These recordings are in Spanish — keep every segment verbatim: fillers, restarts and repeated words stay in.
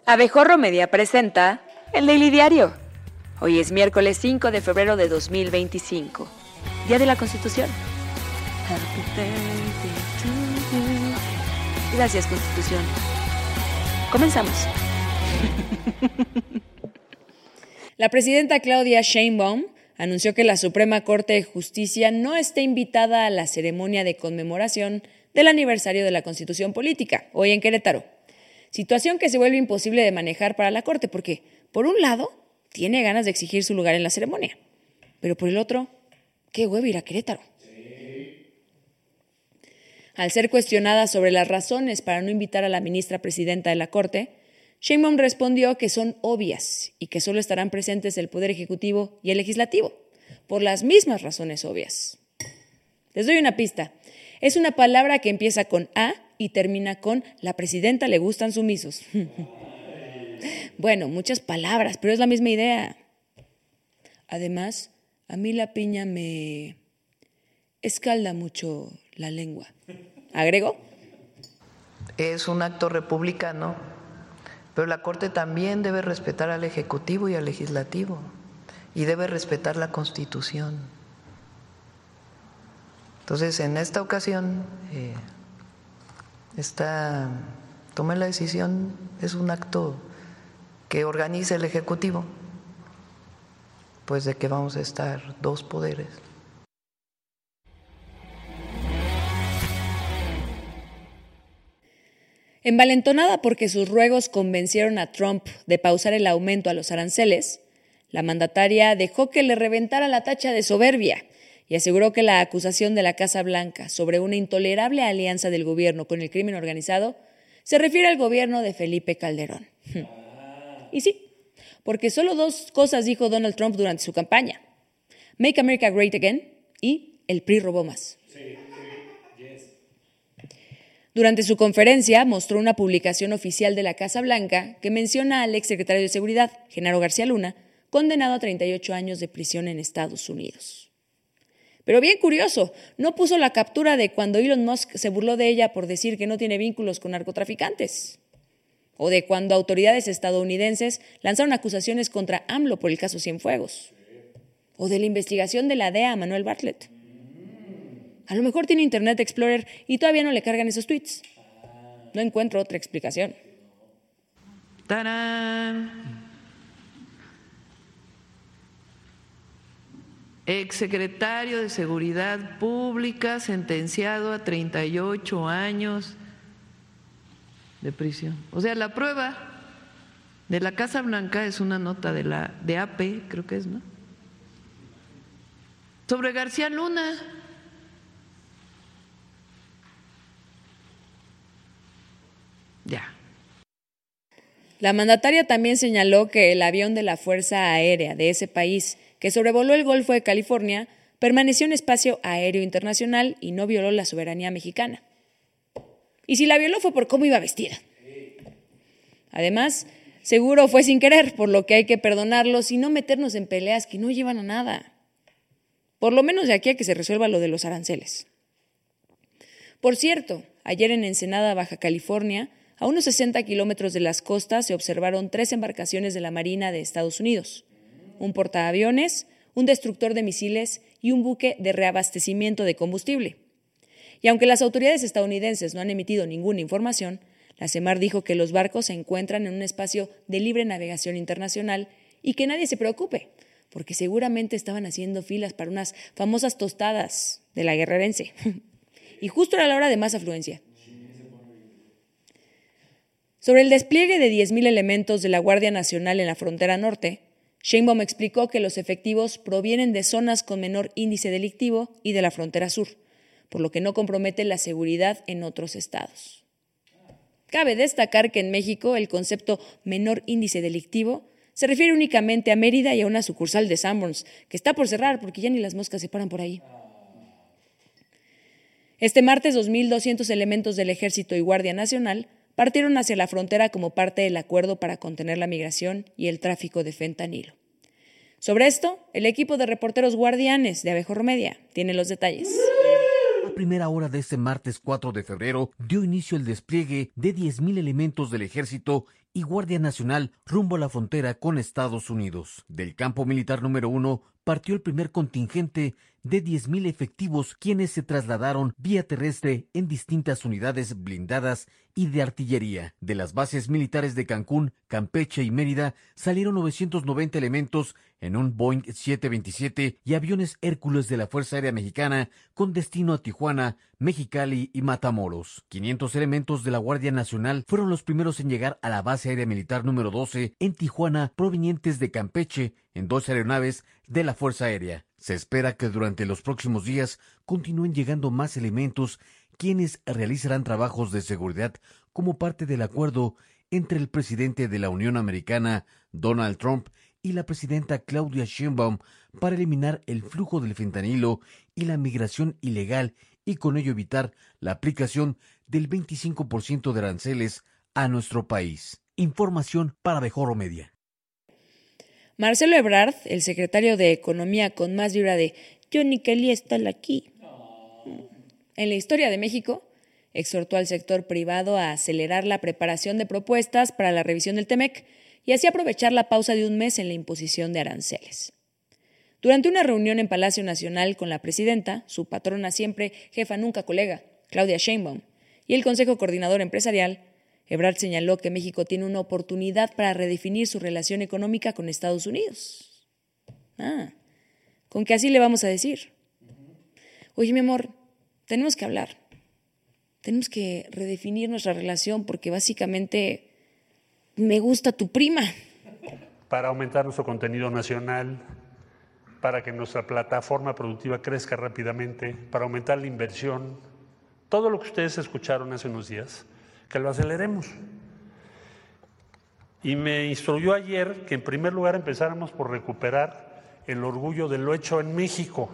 Abejorro Media presenta el Daily Diario. Hoy es miércoles cinco de febrero de dos mil veinticinco, Día de la Constitución. Happy birthday to you. Gracias, Constitución. Comenzamos. La presidenta Claudia Sheinbaum anunció que la Suprema Corte de Justicia no está invitada a la ceremonia de conmemoración del aniversario de la Constitución Política, hoy en Querétaro. Situación que se vuelve imposible de manejar para la Corte porque, por un lado, tiene ganas de exigir su lugar en la ceremonia, pero por el otro, qué huevo ir a Querétaro. Sí. Al ser cuestionada sobre las razones para no invitar a la ministra presidenta de la Corte, Sheinbaum respondió que son obvias y que solo estarán presentes el Poder Ejecutivo y el Legislativo, por las mismas razones obvias. Les doy una pista. Es una palabra que empieza con A y termina con la presidenta le gustan sumisos. Bueno, muchas palabras, pero es la misma idea. Además, a mí la piña me escalda mucho la lengua. ¿Agregó? Es un acto republicano, pero la Corte también debe respetar al Ejecutivo y al Legislativo y debe respetar la Constitución. Entonces, en esta ocasión, eh, esta, tomé la decisión, es un acto que organiza el Ejecutivo, pues de que vamos a estar dos poderes. Envalentonada porque sus ruegos convencieron a Trump de pausar el aumento a los aranceles, la mandataria dejó que le reventara la tacha de soberbia y aseguró que la acusación de la Casa Blanca sobre una intolerable alianza del gobierno con el crimen organizado se refiere al gobierno de Felipe Calderón. Y sí, porque solo dos cosas dijo Donald Trump durante su campaña: Make America Great Again y el P R I robó más. Sí, sí, yes. Durante su conferencia mostró una publicación oficial de la Casa Blanca que menciona al exsecretario de Seguridad, Genaro García Luna, condenado a treinta y ocho años de prisión en Estados Unidos. Pero bien curioso, no puso la captura de cuando Elon Musk se burló de ella por decir que no tiene vínculos con narcotraficantes, o de cuando autoridades estadounidenses lanzaron acusaciones contra AMLO por el caso Cienfuegos, o de la investigación de la D E A a Manuel Bartlett. A lo mejor tiene Internet Explorer y todavía no le cargan esos tweets. No encuentro otra explicación. ¡Tarán! Exsecretario de Seguridad Pública sentenciado a treinta y ocho años de prisión. O sea, la prueba de la Casa Blanca es una nota de la de A P, creo que es, ¿no? Sobre García Luna. Ya. La mandataria también señaló que el avión de la Fuerza Aérea de ese país que sobrevoló el Golfo de California permaneció en espacio aéreo internacional y no violó la soberanía mexicana. Y si la violó fue por cómo iba vestida. Además, seguro fue sin querer, por lo que hay que perdonarlos y no meternos en peleas que no llevan a nada. Por lo menos de aquí a que se resuelva lo de los aranceles. Por cierto, ayer en Ensenada, Baja California, a unos sesenta kilómetros de las costas se observaron tres embarcaciones de la Marina de Estados Unidos, un portaaviones, un destructor de misiles y un buque de reabastecimiento de combustible. Y aunque las autoridades estadounidenses no han emitido ninguna información, la CEMAR dijo que los barcos se encuentran en un espacio de libre navegación internacional y que nadie se preocupe, porque seguramente estaban haciendo filas para unas famosas tostadas de la Guerrerense. Y justo era la hora de más afluencia. Sobre el despliegue de diez mil elementos de la Guardia Nacional en la frontera norte, Sheinbaum explicó que los efectivos provienen de zonas con menor índice delictivo y de la frontera sur, por lo que no compromete la seguridad en otros estados. Cabe destacar que en México el concepto menor índice delictivo se refiere únicamente a Mérida y a una sucursal de Sanborns, que está por cerrar porque ya ni las moscas se paran por ahí. Este martes, dos mil doscientos elementos del Ejército y Guardia Nacional partieron hacia la frontera como parte del acuerdo para contener la migración y el tráfico de fentanilo. Sobre esto, el equipo de reporteros guardianes de Abejorro Media tiene los detalles. A primera hora de este martes cuatro de febrero dio inicio el despliegue de diez mil elementos del Ejército y Guardia Nacional rumbo a la frontera con Estados Unidos. Del campo militar número uno partió el primer contingente de diez mil efectivos, quienes se trasladaron vía terrestre en distintas unidades blindadas y de artillería. De las bases militares de Cancún, Campeche y Mérida salieron novecientos noventa elementos en un Boeing siete veintisiete y aviones Hércules de la Fuerza Aérea Mexicana con destino a Tijuana, Mexicali y Matamoros. quinientos elementos de la Guardia Nacional fueron los primeros en llegar a la base aérea militar número doce en Tijuana, provenientes de Campeche, en dos aeronaves de la Fuerza Aérea. Se espera que durante los próximos días continúen llegando más elementos, quienes realizarán trabajos de seguridad como parte del acuerdo entre el presidente de la Unión Americana, Donald Trump, y la presidenta Claudia Sheinbaum para eliminar el flujo del fentanilo y la migración ilegal y con ello evitar la aplicación del veinticinco por ciento de aranceles a nuestro país. Información para Mejor Media. Marcelo Ebrard, el secretario de Economía con más vibra de "yo ni quería estar aquí", en la historia de México, exhortó al sector privado a acelerar la preparación de propuestas para la revisión del TEMEC y así aprovechar la pausa de un mes en la imposición de aranceles. Durante una reunión en Palacio Nacional con la presidenta, su patrona siempre, jefa nunca colega, Claudia Sheinbaum, y el Consejo Coordinador Empresarial, Ebrard señaló que México tiene una oportunidad para redefinir su relación económica con Estados Unidos. Ah, ¿con qué así le vamos a decir? Oye, mi amor, tenemos que hablar. Tenemos que redefinir nuestra relación porque básicamente me gusta tu prima. Para aumentar nuestro contenido nacional, para que nuestra plataforma productiva crezca rápidamente, para aumentar la inversión, todo lo que ustedes escucharon hace unos días, que lo aceleremos. Y me instruyó ayer que en primer lugar empezáramos por recuperar el orgullo de lo hecho en México.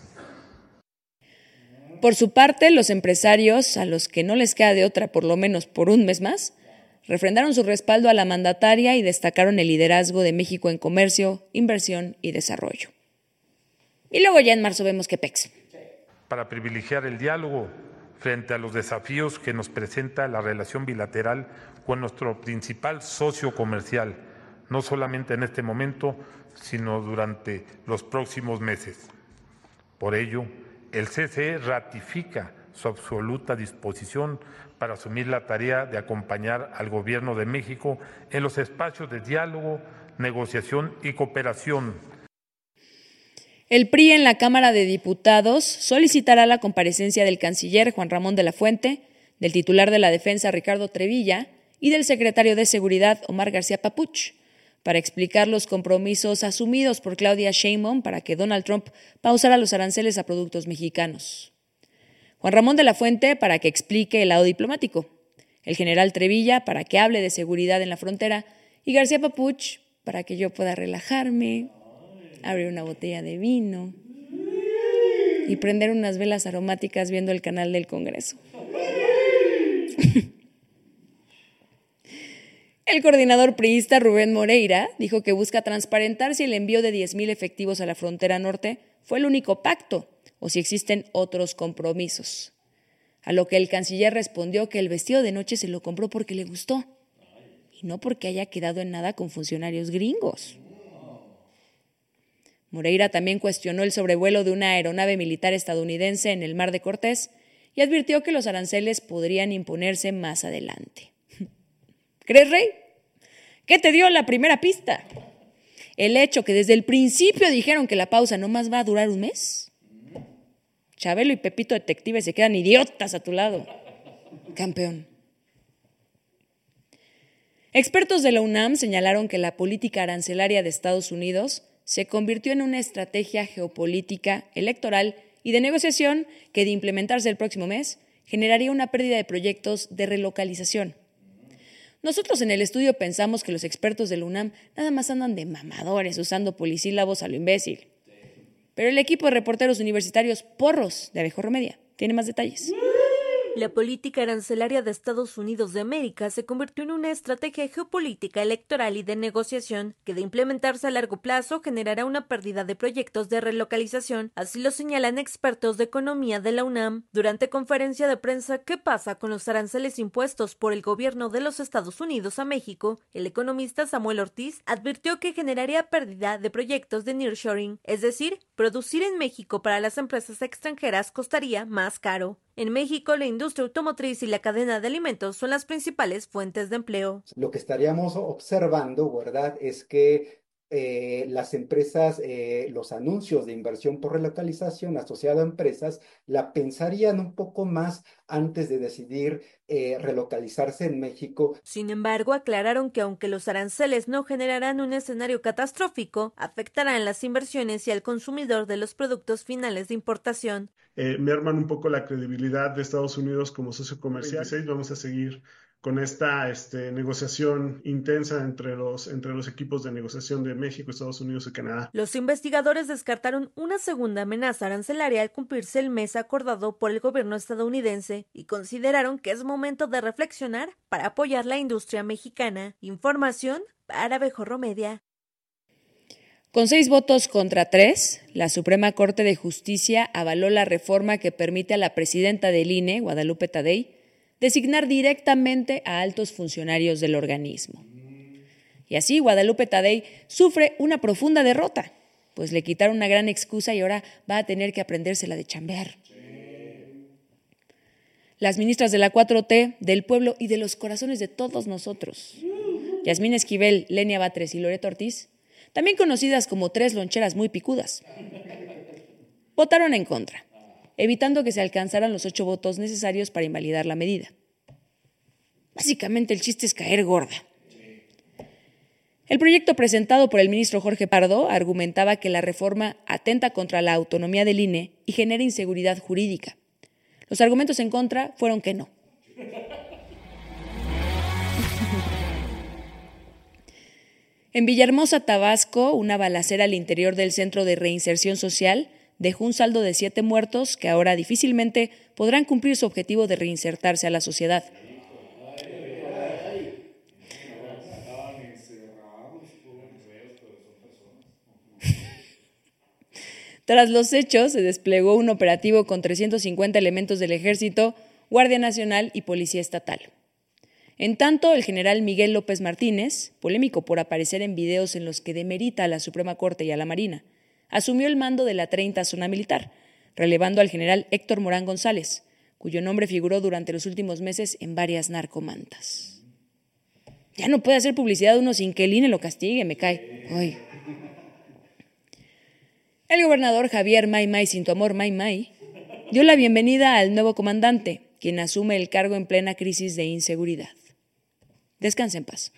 Por su parte, los empresarios, a los que no les queda de otra por lo menos por un mes más, refrendaron su respaldo a la mandataria y destacaron el liderazgo de México en comercio, inversión y desarrollo. Y luego ya en marzo vemos qué pex. Para privilegiar el diálogo frente a los desafíos que nos presenta la relación bilateral con nuestro principal socio comercial, no solamente en este momento, sino durante los próximos meses. Por ello, el C C E ratifica su absoluta disposición para asumir la tarea de acompañar al Gobierno de México en los espacios de diálogo, negociación y cooperación. El P R I en la Cámara de Diputados solicitará la comparecencia del canciller Juan Ramón de la Fuente, del titular de la Defensa Ricardo Trevilla y del secretario de Seguridad Omar García Papuch, para explicar los compromisos asumidos por Claudia Sheinbaum para que Donald Trump pausara los aranceles a productos mexicanos. Juan Ramón de la Fuente para que explique el lado diplomático, el general Trevilla para que hable de seguridad en la frontera y García Papuch para que yo pueda relajarme, abrir una botella de vino y prender unas velas aromáticas viendo el canal del Congreso. El coordinador priista Rubén Moreira dijo que busca transparentar si el envío de diez mil efectivos a la frontera norte fue el único pacto o si existen otros compromisos. A lo que el canciller respondió que el vestido de noche se lo compró porque le gustó y no porque haya quedado en nada con funcionarios gringos. Moreira también cuestionó el sobrevuelo de una aeronave militar estadounidense en el Mar de Cortés y advirtió que los aranceles podrían imponerse más adelante. ¿Crees, Rey? ¿Qué te dio la primera pista? El hecho que desde el principio dijeron que la pausa nomás va a durar un mes. Chabelo y Pepito Detective se quedan idiotas a tu lado. Campeón. Expertos de la UNAM señalaron que la política arancelaria de Estados Unidos se convirtió en una estrategia geopolítica, electoral y de negociación que, de implementarse el próximo mes, generaría una pérdida de proyectos de relocalización. Nosotros en el estudio pensamos que los expertos de la UNAM nada más andan de mamadores usando polisílabos a lo imbécil. Pero el equipo de reporteros universitarios porros de Abejorro Media tiene más detalles. La política arancelaria de Estados Unidos de América se convirtió en una estrategia geopolítica, electoral y de negociación que, de implementarse a largo plazo, generará una pérdida de proyectos de relocalización, así lo señalan expertos de economía de la UNAM. Durante conferencia de prensa ¿Qué pasa con los aranceles impuestos por el gobierno de los Estados Unidos a México?, el economista Samuel Ortiz advirtió que generaría pérdida de proyectos de nearshoring, es decir, producir en México para las empresas extranjeras costaría más caro. En México, la industria automotriz y la cadena de alimentos son las principales fuentes de empleo. Lo que estaríamos observando, ¿verdad?, es que eh, las empresas, eh, los anuncios de inversión por relocalización asociado a empresas, la pensarían un poco más antes de decidir eh, relocalizarse en México. Sin embargo, aclararon que aunque los aranceles no generarán un escenario catastrófico, afectarán las inversiones y al consumidor de los productos finales de importación. Eh, merman un poco la credibilidad de Estados Unidos como socio comercial. Sí, vamos a seguir con esta este, negociación intensa entre los, entre los equipos de negociación de México, Estados Unidos y Canadá. Los investigadores descartaron una segunda amenaza arancelaria al cumplirse el mes acordado por el gobierno estadounidense y consideraron que es momento de reflexionar para apoyar la industria mexicana. Información para Abejorro Media. Con seis votos contra tres, la Suprema Corte de Justicia avaló la reforma que permite a la presidenta del I N E, Guadalupe Tadei, designar directamente a altos funcionarios del organismo. Y así Guadalupe Tadei sufre una profunda derrota, pues le quitaron una gran excusa y ahora va a tener que aprendérsela de chambear. Las ministras de la cuatro T, del pueblo y de los corazones de todos nosotros, Yasmín Esquivel, Lenia Batres y Loreto Ortiz, también conocidas como tres loncheras muy picudas, votaron en contra, evitando que se alcanzaran los ocho votos necesarios para invalidar la medida. Básicamente el chiste es caer gorda. El proyecto presentado por el ministro Jorge Pardo argumentaba que la reforma atenta contra la autonomía del I N E y genera inseguridad jurídica. Los argumentos en contra fueron que no. En Villahermosa, Tabasco, una balacera al interior del Centro de Reinserción Social dejó un saldo de siete muertos que ahora difícilmente podrán cumplir su objetivo de reinsertarse a la sociedad. Tras los hechos, se desplegó un operativo con trescientos cincuenta elementos del Ejército, Guardia Nacional y Policía Estatal. En tanto, el general Miguel López Martínez, polémico por aparecer en videos en los que demerita a la Suprema Corte y a la Marina, asumió el mando de la treinta Zona Militar, relevando al general Héctor Morán González, cuyo nombre figuró durante los últimos meses en varias narcomantas. Ya no puede hacer publicidad uno sin que el I N E lo castigue, me cae. Ay. El gobernador Javier May May Sin Tu Amor May May dio la bienvenida al nuevo comandante, quien asume el cargo en plena crisis de inseguridad. Descanse en paz.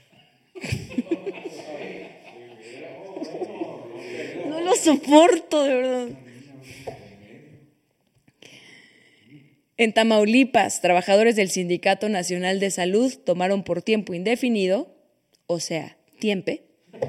No lo soporto, de verdad. En Tamaulipas, trabajadores del Sindicato Nacional de Salud tomaron por tiempo indefinido, o sea, tiempe,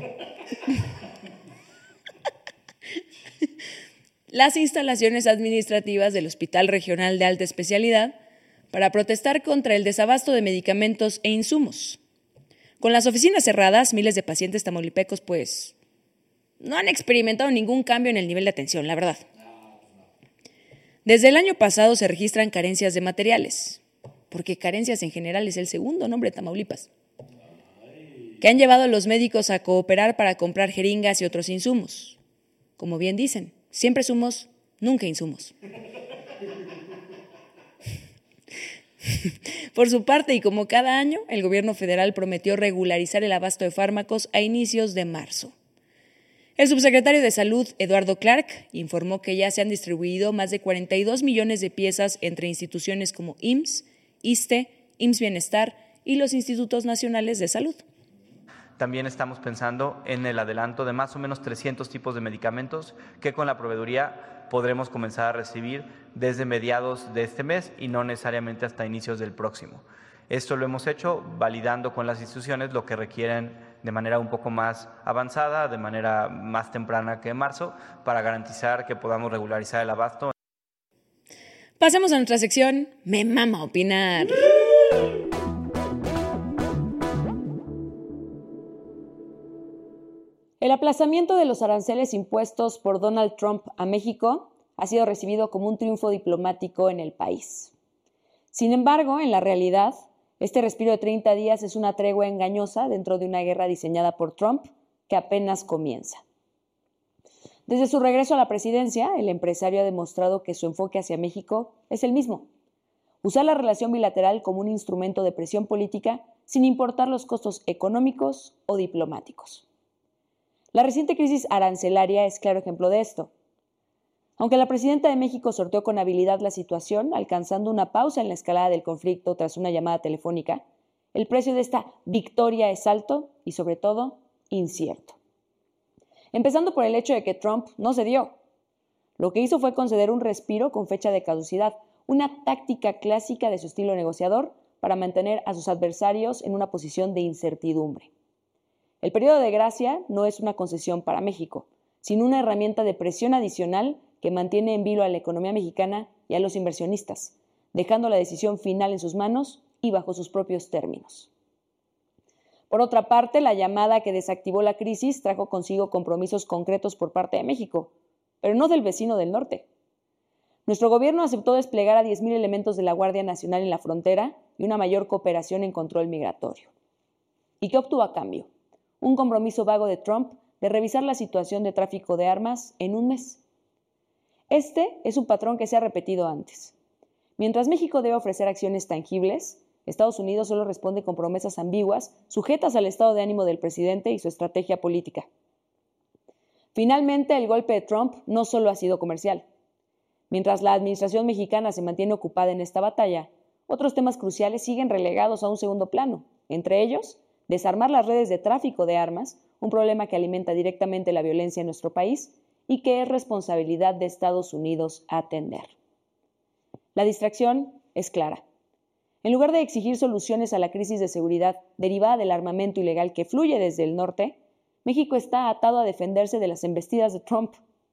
las instalaciones administrativas del Hospital Regional de Alta Especialidad para protestar contra el desabasto de medicamentos e insumos. Con las oficinas cerradas, miles de pacientes tamaulipecos, pues, no han experimentado ningún cambio en el nivel de atención, la verdad. Desde el año pasado se registran carencias de materiales, porque carencias en general es el segundo nombre de Tamaulipas, que han llevado a los médicos a cooperar para comprar jeringas y otros insumos. Como bien dicen, siempre sumos, nunca insumos. Por su parte, y como cada año, el gobierno federal prometió regularizar el abasto de fármacos a inicios de marzo. El subsecretario de Salud, Eduardo Clark, informó que ya se han distribuido más de cuarenta y dos millones de piezas entre instituciones como I M S S, ISSSTE, I M S S Bienestar y los Institutos Nacionales de Salud. También estamos pensando en el adelanto de más o menos trescientos tipos de medicamentos que con la proveeduría podremos comenzar a recibir desde mediados de este mes y no necesariamente hasta inicios del próximo. Esto lo hemos hecho validando con las instituciones lo que requieren de manera un poco más avanzada, de manera más temprana que en marzo, para garantizar que podamos regularizar el abasto. Pasemos a nuestra sección Me Mama Opinar. El aplazamiento de los aranceles impuestos por Donald Trump a México ha sido recibido como un triunfo diplomático en el país. Sin embargo, en la realidad, este respiro de treinta días es una tregua engañosa dentro de una guerra diseñada por Trump que apenas comienza. Desde su regreso a la presidencia, el empresario ha demostrado que su enfoque hacia México es el mismo: usar la relación bilateral como un instrumento de presión política sin importar los costos económicos o diplomáticos. La reciente crisis arancelaria es claro ejemplo de esto. Aunque la presidenta de México sorteó con habilidad la situación, alcanzando una pausa en la escalada del conflicto tras una llamada telefónica, el precio de esta victoria es alto y, sobre todo, incierto. Empezando por el hecho de que Trump no cedió. Lo que hizo fue conceder un respiro con fecha de caducidad, una táctica clásica de su estilo negociador para mantener a sus adversarios en una posición de incertidumbre. El periodo de gracia no es una concesión para México, sino una herramienta de presión adicional que mantiene en vilo a la economía mexicana y a los inversionistas, dejando la decisión final en sus manos y bajo sus propios términos. Por otra parte, la llamada que desactivó la crisis trajo consigo compromisos concretos por parte de México, pero no del vecino del norte. Nuestro gobierno aceptó desplegar a diez mil elementos de la Guardia Nacional en la frontera y una mayor cooperación en control migratorio. ¿Y qué obtuvo a cambio? Un compromiso vago de Trump de revisar la situación de tráfico de armas en un mes. Este es un patrón que se ha repetido antes. Mientras México debe ofrecer acciones tangibles, Estados Unidos solo responde con promesas ambiguas, sujetas al estado de ánimo del presidente y su estrategia política. Finalmente, el golpe de Trump no solo ha sido comercial. Mientras la administración mexicana se mantiene ocupada en esta batalla, otros temas cruciales siguen relegados a un segundo plano, entre ellos, desarmar las redes de tráfico de armas, un problema que alimenta directamente la violencia en nuestro país y que es responsabilidad de Estados Unidos atender. La distracción es clara. En lugar de exigir soluciones a la crisis de seguridad derivada del armamento ilegal que fluye desde el norte, México está atado a defenderse de las embestidas de Trump.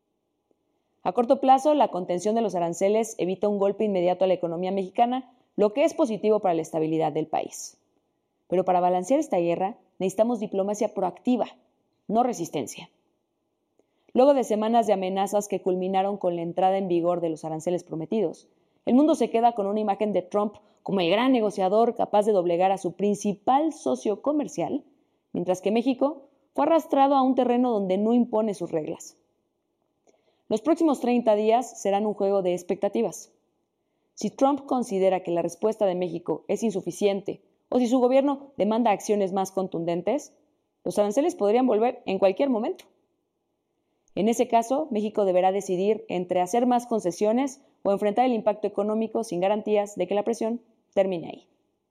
A corto plazo, la contención de los aranceles evita un golpe inmediato a la economía mexicana, lo que es positivo para la estabilidad del país. Pero para balancear esta guerra necesitamos diplomacia proactiva, no resistencia. Luego de semanas de amenazas que culminaron con la entrada en vigor de los aranceles prometidos, el mundo se queda con una imagen de Trump como el gran negociador capaz de doblegar a su principal socio comercial, mientras que México fue arrastrado a un terreno donde no impone sus reglas. Los próximos treinta días serán un juego de expectativas. Si Trump considera que la respuesta de México es insuficiente o si su gobierno demanda acciones más contundentes, los aranceles podrían volver en cualquier momento. En ese caso, México deberá decidir entre hacer más concesiones o enfrentar el impacto económico sin garantías de que la presión termine ahí.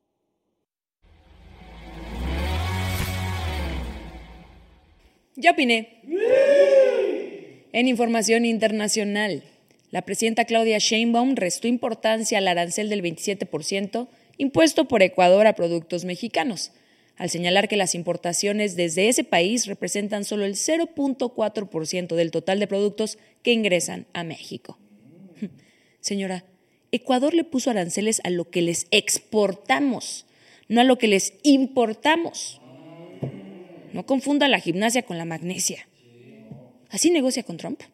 Ya opiné. En información internacional, la presidenta Claudia Sheinbaum restó importancia al arancel del veintisiete por ciento impuesto por Ecuador a productos mexicanos, al señalar que las importaciones desde ese país representan solo el cero punto cuatro por ciento del total de productos que ingresan a México. Señora, Ecuador le puso aranceles a lo que les exportamos, no a lo que les importamos. No confunda la gimnasia con la magnesia. ¿Así negocia con Trump?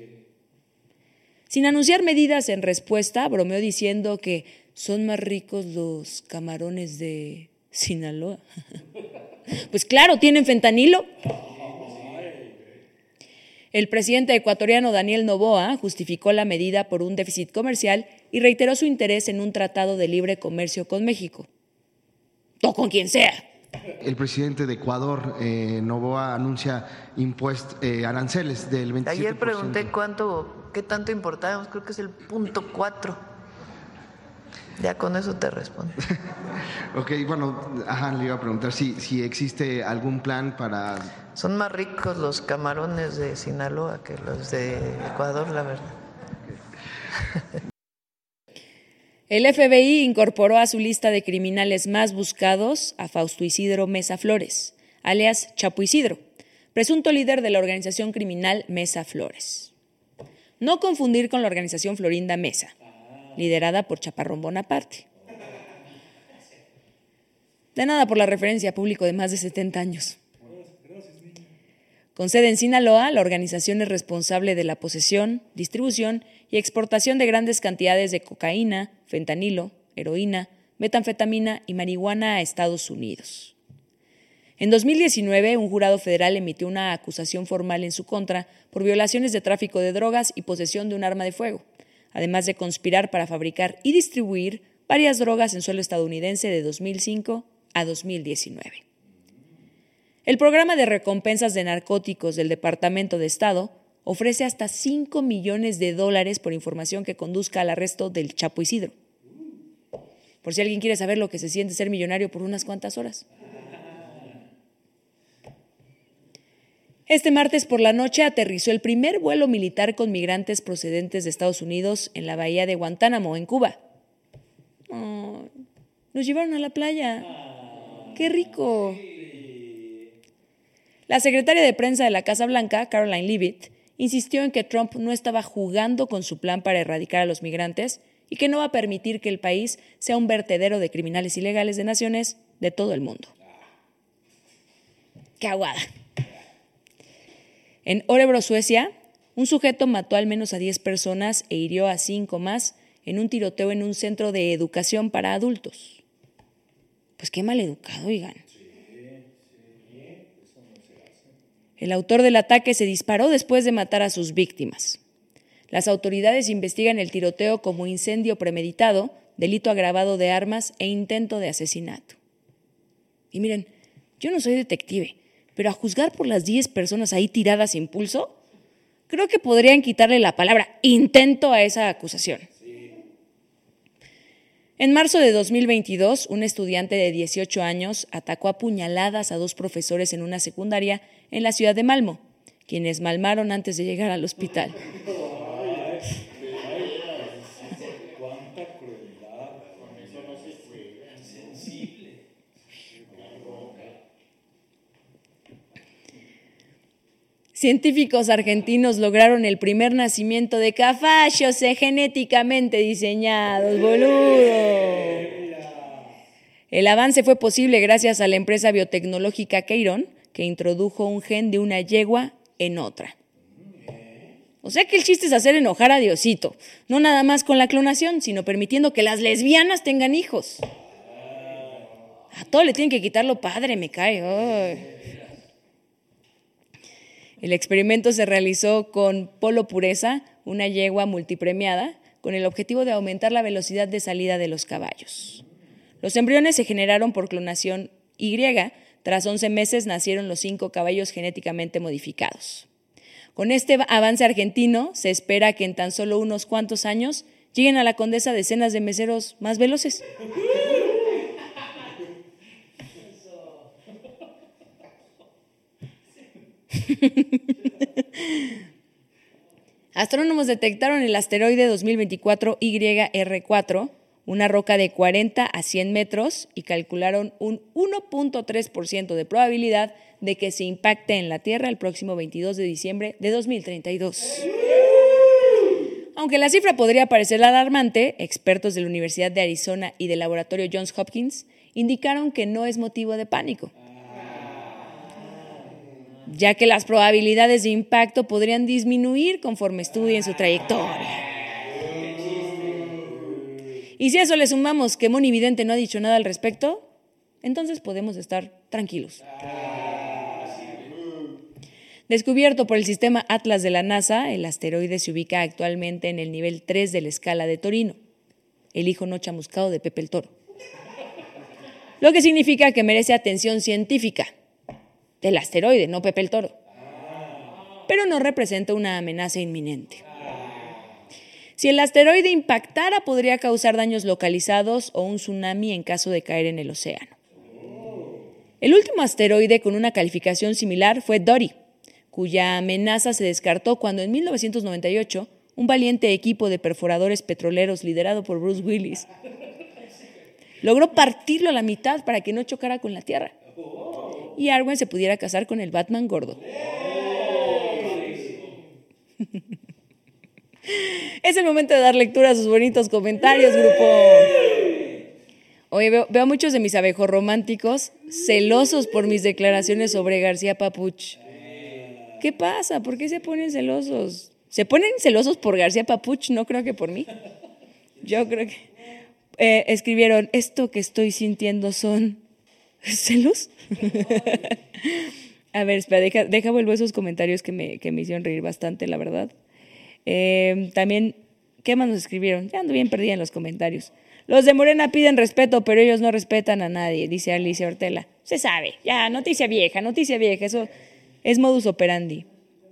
Sin anunciar medidas en respuesta, bromeó diciendo que son más ricos los camarones de Sinaloa. Pues claro, tienen fentanilo. El presidente ecuatoriano Daniel Noboa justificó la medida por un déficit comercial y reiteró su interés en un tratado de libre comercio con México. O con quien sea. El presidente de Ecuador, eh, Noboa, anuncia impuestos, eh, aranceles del veintisiete por ciento. Ayer pregunté cuánto, qué tanto importábamos, creo que es el punto cuatro. Ya con eso te respondo. Ok, bueno, ajá, le iba a preguntar si, si existe algún plan para... Son más ricos los camarones de Sinaloa que los de Ecuador, la verdad. El F B I incorporó a su lista de criminales más buscados a Fausto Isidro Mesa Flores, alias Chapo Isidro, presunto líder de la organización criminal Mesa Flores. No confundir con la organización Florinda Mesa. liderada por Chaparrón Bonaparte. De nada por la referencia, público de más de setenta años. Con sede en Sinaloa, la organización es responsable de la posesión, distribución y exportación de grandes cantidades de cocaína, fentanilo, heroína, metanfetamina y marihuana a Estados Unidos. En dos mil diecinueve, un jurado federal emitió una acusación formal en su contra por violaciones de tráfico de drogas y posesión de un arma de fuego, además de conspirar para fabricar y distribuir varias drogas en suelo estadounidense de dos mil cinco a dos mil diecinueve. El programa de recompensas de narcóticos del Departamento de Estado ofrece hasta cinco millones de dólares por información que conduzca al arresto del Chapo Isidro. Por si alguien quiere saber lo que se siente ser millonario por unas cuantas horas. Este martes por la noche aterrizó el primer vuelo militar con migrantes procedentes de Estados Unidos en la bahía de Guantánamo, en Cuba. Oh, nos llevaron a la playa. ¡Qué rico! La secretaria de prensa de la Casa Blanca, Caroline Leavitt, insistió en que Trump no estaba jugando con su plan para erradicar a los migrantes y que no va a permitir que el país sea un vertedero de criminales ilegales de naciones de todo el mundo. ¡Qué aguada! En Örebro, Suecia, un sujeto mató al menos a diez personas e hirió a cinco más en un tiroteo en un centro de educación para adultos. Pues qué mal educado, oigan. El autor del ataque se disparó después de matar a sus víctimas. Las autoridades investigan el tiroteo como incendio premeditado, delito agravado de armas e intento de asesinato. Y miren, yo no soy detective, pero a juzgar por las diez personas ahí tiradas sin pulso, creo que podrían quitarle la palabra intento a esa acusación. En marzo de dos mil veintidós, un estudiante de dieciocho años atacó a puñaladas a dos profesores en una secundaria en la ciudad de Malmö, quienes malmaron antes de llegar al hospital. Científicos argentinos lograron el primer nacimiento de caballos genéticamente diseñados, boludo. El avance fue posible gracias a la empresa biotecnológica Queiron, que introdujo un gen de una yegua en otra. O sea que el chiste es hacer enojar a Diosito, no nada más con la clonación, sino permitiendo que las lesbianas tengan hijos. A todo le tienen que quitar lo padre, me cae. Ay. El experimento se realizó con Polo Pureza, una yegua multipremiada, con el objetivo de aumentar la velocidad de salida de los caballos. Los embriones se generaron por clonación Y. Tras once meses nacieron los cinco caballos genéticamente modificados. Con este avance argentino, se espera que en tan solo unos cuantos años lleguen a la Condesa decenas de meseros más veloces. Astrónomos detectaron el asteroide dos mil veinticuatro Y R cuatro, una roca de cuarenta a cien metros, y calcularon un uno punto tres por ciento de probabilidad de que se impacte en la Tierra el próximo veintidós de diciembre de dos mil treinta y dos. Aunque la cifra podría parecer alarmante, expertos de la Universidad de Arizona y del laboratorio Johns Hopkins indicaron que no es motivo de pánico, ya que las probabilidades de impacto podrían disminuir conforme estudien su trayectoria. Y si a eso le sumamos que Moni Vidente no ha dicho nada al respecto, entonces podemos estar tranquilos. Descubierto por el sistema Atlas de la NASA, el asteroide se ubica actualmente en el nivel tres de la escala de Torino, el hijo no chamuscado de Pepe el Toro. Lo que significa que merece atención científica del asteroide, no Pepe el Toro. Pero no representa una amenaza inminente. Si el asteroide impactara, podría causar daños localizados o un tsunami en caso de caer en el océano. El último asteroide con una calificación similar fue Dory, cuya amenaza se descartó cuando en mil novecientos noventa y ocho un valiente equipo de perforadores petroleros liderado por Bruce Willis logró partirlo a la mitad para que no chocara con la Tierra y Arwen se pudiera casar con el Batman gordo. Es el momento de dar lectura a sus bonitos comentarios, grupo. Oye, veo, veo a muchos de mis abejorrománticos celosos por mis declaraciones sobre García Papuch. ¿Qué pasa? ¿Por qué se ponen celosos? ¿Se ponen celosos por García Papuch? No creo que por mí. Yo creo que... Eh, escribieron, esto que estoy sintiendo son... ¿celos? A ver, espera, deja, deja vuelvo esos comentarios que me, que me hicieron reír bastante, la verdad. Eh, también, ¿qué más nos escribieron? Ya ando bien perdida en los comentarios. Los de Morena piden respeto, pero ellos no respetan a nadie, dice Alicia Ortela. Se sabe, ya, noticia vieja, noticia vieja, eso es modus operandi.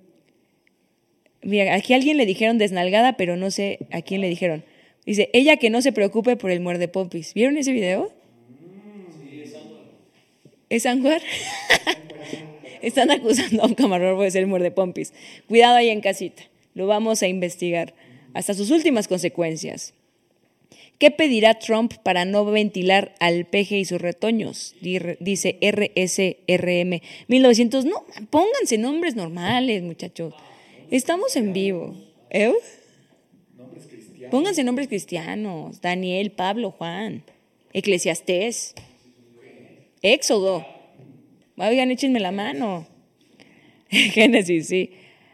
Mira, aquí a alguien le dijeron desnalgada, pero no sé a quién le dijeron. Dice, ella que no se preocupe por el muerde pompis. ¿Vieron ese video? Sí, es Anwar. ¿Es Anwar? Están acusando a un camarógrafo de ser el muerde pompis. Cuidado ahí en casita. Lo vamos a investigar hasta sus últimas consecuencias. ¿Qué pedirá Trump para no ventilar al peje y sus retoños? Dice R S R M mil novecientos. No, pónganse nombres normales, muchachos. Estamos en vivo. ¿Eh? Pónganse nombres cristianos. Daniel, Pablo, Juan. Eclesiastés. Éxodo. Oigan, échenme la mano. Génesis, sí.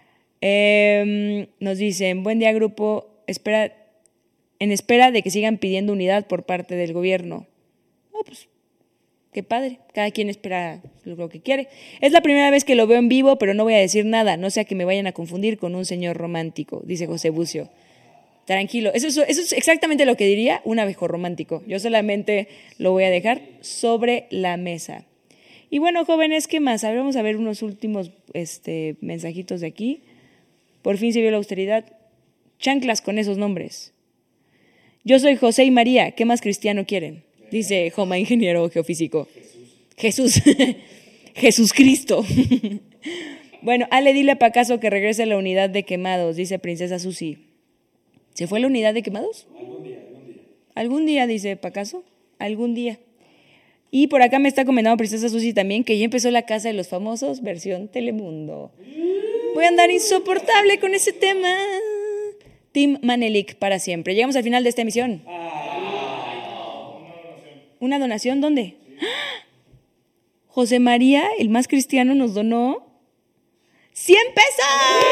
Eh, nos dicen, buen día, grupo. Espera, en espera de que sigan pidiendo unidad por parte del gobierno. Oh, pues, qué padre. Cada quien espera lo que quiere. Es la primera vez que lo veo en vivo, pero no voy a decir nada. No sea que me vayan a confundir con un señor romántico, dice José Bucio. Tranquilo. Eso es, eso es exactamente lo que diría un abejorromántico. Yo solamente lo voy a dejar sobre la mesa. Y bueno, jóvenes, ¿qué más? A ver, vamos a ver unos últimos este, mensajitos de aquí. Por fin se vio la austeridad. Chanclas con esos nombres. Yo soy José y María. ¿Qué más cristiano quieren? Dice Joma, ingeniero geofísico. Jesús. Jesús, Jesús Cristo. Bueno, Ale, dile a Pacaso que regrese a la unidad de quemados, dice Princesa Susi. ¿Se fue la unidad de quemados? Algún día, algún día. ¿Algún día, dice Pacaso? Algún día. Y por acá me está comentando Princesa Susi también que ya empezó La Casa de los Famosos, versión Telemundo. Voy a andar insoportable con ese tema. Team Manelik para siempre. Llegamos al final de esta emisión. Ay, no. Una donación. ¿Una donación? ¿Dónde? Sí. José María, el más cristiano, nos donó cien pesos.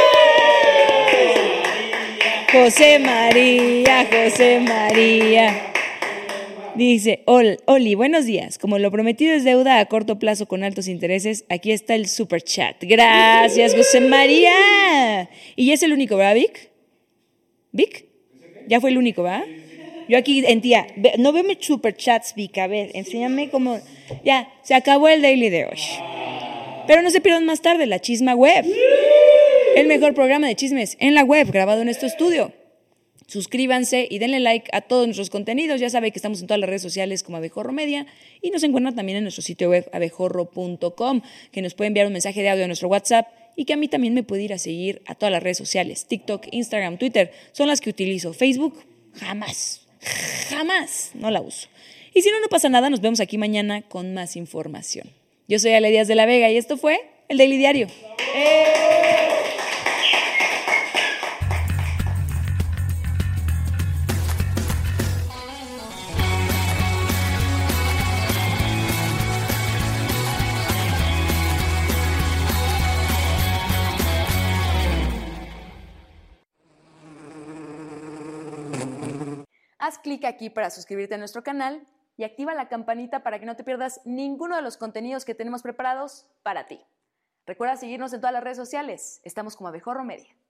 José María, José María. Dice, Ol, Oli, buenos días. Como lo prometido es deuda a corto plazo con altos intereses, aquí está el super chat. Gracias, José María. Y ya es el único, ¿verdad, Vic? ¿Vic? Ya fue el único, ¿verdad? Yo aquí en tía, no veo mis super chats, Vic. A ver, enséñame cómo. Ya, se acabó el daily de hoy. Pero no se pierdan más tarde la Chisma Web. El mejor programa de chismes en la web, grabado en este estudio. Suscríbanse y denle like a todos nuestros contenidos. Ya saben que estamos en todas las redes sociales como Abejorro Media y nos encuentran también en nuestro sitio web abejorro punto com, que nos puede enviar un mensaje de audio a nuestro WhatsApp y que a mí también me puede ir a seguir a todas las redes sociales. TikTok, Instagram, Twitter son las que utilizo. Facebook, jamás, jamás no la uso. Y si no, no pasa nada. Nos vemos aquí mañana con más información. Yo soy Ale Díaz de la Vega y esto fue el Daily Diario. ¡Eh! Haz clic aquí para suscribirte a nuestro canal y activa la campanita para que no te pierdas ninguno de los contenidos que tenemos preparados para ti. Recuerda seguirnos en todas las redes sociales. Estamos como Abejorro Media.